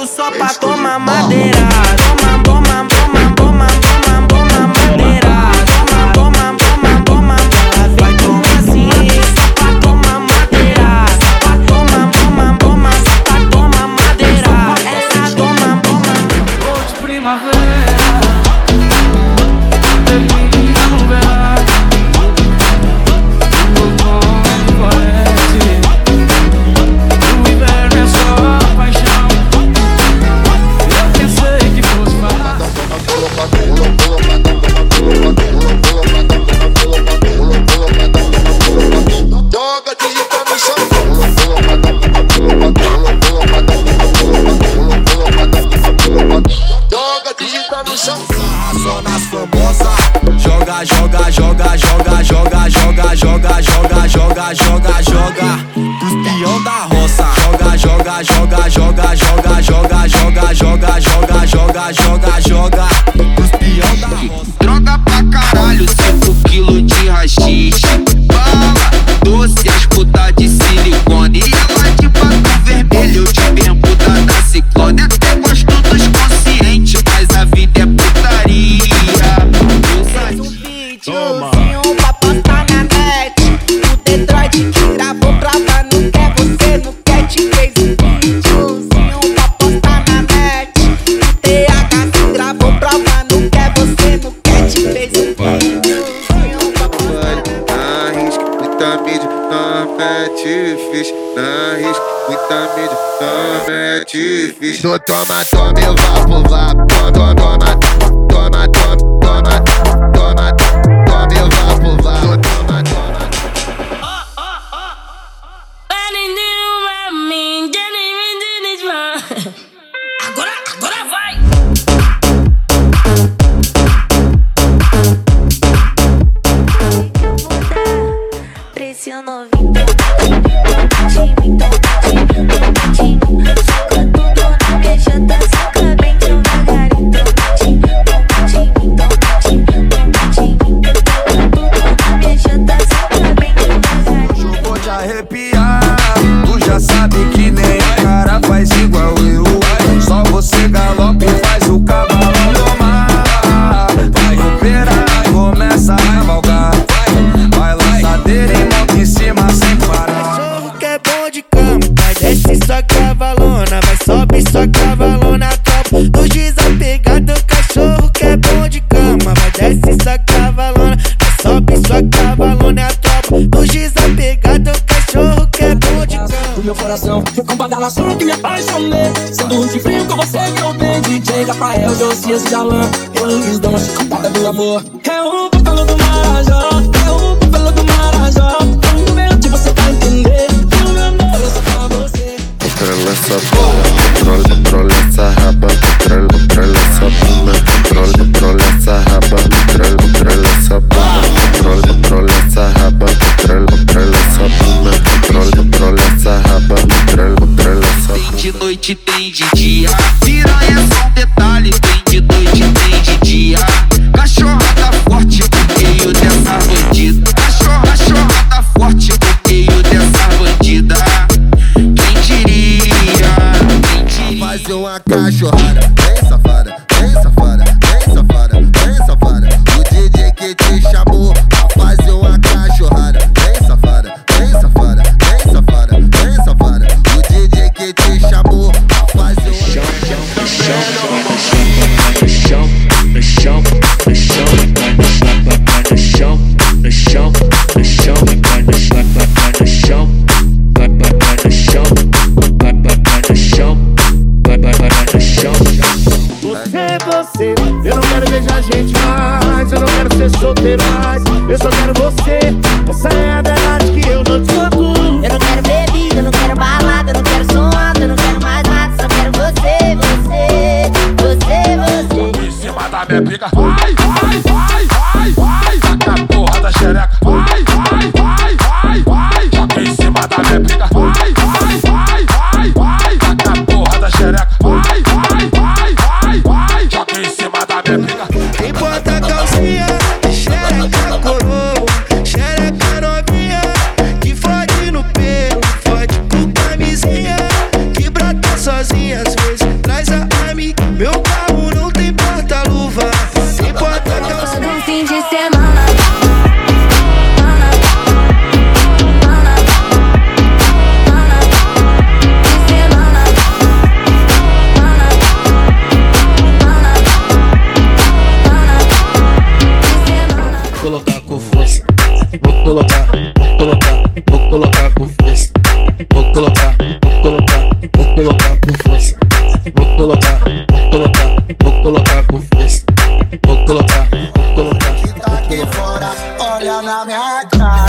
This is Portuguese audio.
muito só pra tomar madeira. Toma, toma, toma, toma, toma, toma madeira. Toma, toma, toma, toma, vai tomar assim só pra tomar madeira. Toma, toma, toma, só pra tomar madeira. Essa toma, toma. Vou de primavera, termina no verão. O outono floresce, o inverno é só paixão. Eu pensei que fosse fácil. Joga direita no chão. Joga direita no chão. Só nas famosas. Joga, joga, joga, joga, joga, joga, joga, joga, joga, joga, joga. Os peão da roça. Joga, joga, joga, joga, joga, joga, joga, joga, joga, joga, joga, joga. Os peão da roça. Droga pra caralho, 5 quilos de rachixe. Bala, doce, as putas de silicone. E ela de batom vermelho, de bermuda da Ciclone. Até gosto dos conscientes, mas a vida é putaria. Videozinho pra postar na net. O Detroit que gravou pra lá não quer você, não quer te fez um videozinho pra postar na net. O TH que gravou pra lá não quer você, não quer te fez um videozinho pra postar na net. Na risca, muita mídia, não mete ficha. Na risca, muita mídia, não mete ficha. Toma, toma e vapo, vapo. Toma, toma, toma, toma, toma, toma, toma e vapo, vapo. Toma, toma. Agora vai! Preço novinho, soca tudo na minha janta, soca bem devagarinho. Na minha janta, soca bem devagarinho. Eu vou te arrepiar. Tu já sabe que nem o cara faz igual eu. Só você galope e faz o cavalo domar. Vai operar, começa a cavalgar. Vai lançadeira e monta em cima sem parar. Cachorro que é bom de cama, vai desce sua cavalona, vai sobe sua cavalona, topa do desapegado. Cachorro que é bom de cama, vai desce sua cavalona, vai sobe sua cavalona, topa do desapegado. Cachorro que é bom de cama. O meu coração foi com badalação que me apaixonei. Sendo ruim de frio com você que eu bem. DJ Rafael, Josias e Alan. Eles dão uma chicotada do amor. É o búfalo do Marajó, é o búfalo do Marajó. Quando vem onde você vai entender que o meu amor é só pra você. Controla essa bola, controla essa raba, controla essa bunda, controla essa raba, controla essa bunda, controla essa raba, controla essa bunda, controla essa raba, controla essa bunda. Tem de noite, tem de dia. Piranha é só um detalhe. Tem de noite, tem de dia. Cachorrada forte no meio dessa bandida. Cachorrada forte no meio dessa bandida. Quem diria? Quem diria? Fazer uma cachorrada, bem safada, bem safada, bem safada, bem safada. O DJ que te chamou pra fazer uma cachorrada, bem safada, bem safada, bem safada, bem safada. O DJ que te chamou pra fazer uma Você, eu não quero beijar gente mais, eu não quero ser solteiro mais, eu só quero você. Essa é a verdade que eu não te conto. Eu não quero bebida, eu não quero balada, eu não quero som alto, eu não quero mais nada, só quero você, você, você, você. Em cima da minha pica. Vai, vai, vai, vai, vai. Taca a porra da xereca. Vai, vai, vai, vai, vai. Joga em cima da minha pica. Vai, vai, vai, vai, vai. Taca a porra da xereca. Vai, vai, vai, vai, vai. Joga em cima da minha pica. Quem bota a calcinha, xereca coroa, xereca novinha, que fode no pelo, fode com camisinha, que brota sozinha, depois traz a Ami. Meu carro não tem porta-luva, tem porta-calça. Todo fim de semana. Colocar com força, vou colocar com força. Vou colocar com força. Vou colocar com força. Vou colocar. Que tá aqui fora, olha na minha cara.